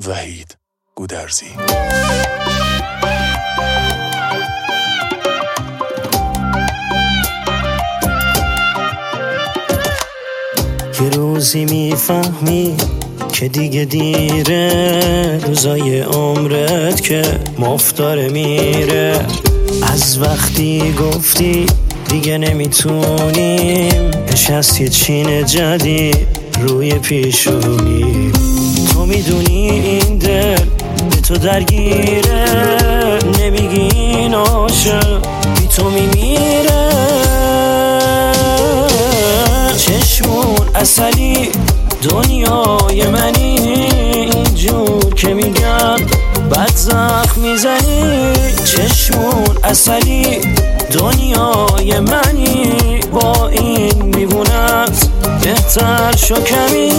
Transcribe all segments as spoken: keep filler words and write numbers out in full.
وحید گودرزی. یه روزی میفهمی که دیگه دیره، روزای عمرت که مفتاره میره. از وقتی گفتی دیگه نمیتونیم، نشست یه چین جدید روی پیشونی. تو میدونی این دل به تو درگیره، نمیگی این عاشق بی تو میمیره. چشمون اصلی دنیای منی، اینجور که میگن بد زخم میزنی. چشمون اصلی دنیای منی، با این میبونت بهتر شو کمی.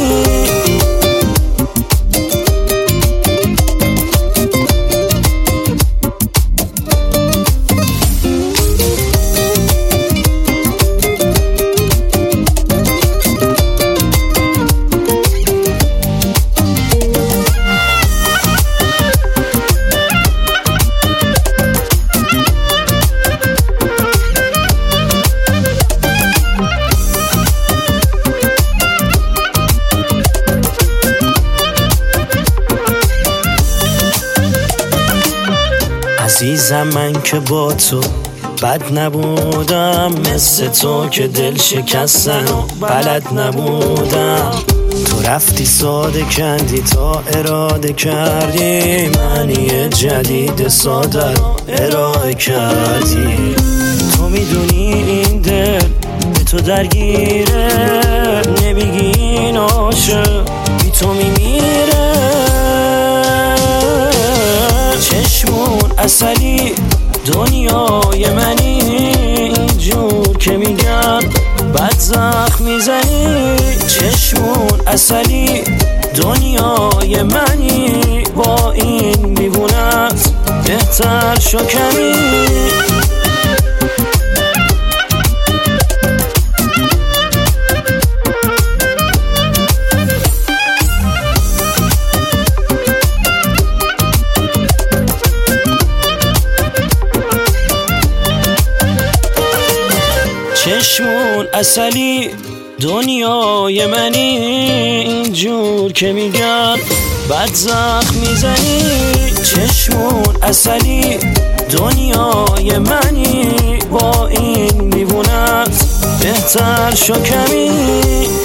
عزیزم من که با تو بد نبودم، مثل تو که دل شکستن و بلد نبودم. تو رفتی ساده کندی تا اراده کردی، معنی جدید ساده رو ارائه کردی. تو میدونی این دل به تو درگیره، نمیگی این عاشق بی تو میمیره. چشمون اصلی دنیای منی، اینجور که میگن بد زخم میزنی. چشمون اصلی دنیای منی، با این میبونت بهتر شو کمی. چشمون اصلی دنیای منی، اینجور که میگن بد زخم میزنی. چشمون اصلی دنیای منی، با این میبونت بهتر شو کمی.